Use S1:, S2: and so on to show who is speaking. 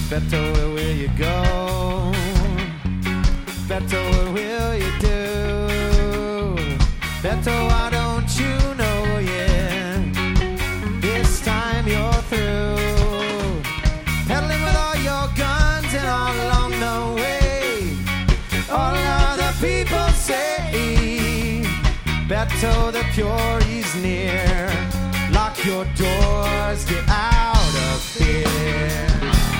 S1: Beto, where will you go? Beto, what will you do? Beto, why don't you know yet? This time you're through. Peddling with all your guns and all along the way. All other people say, Beto the pure is near. Lock your doors, get out of here.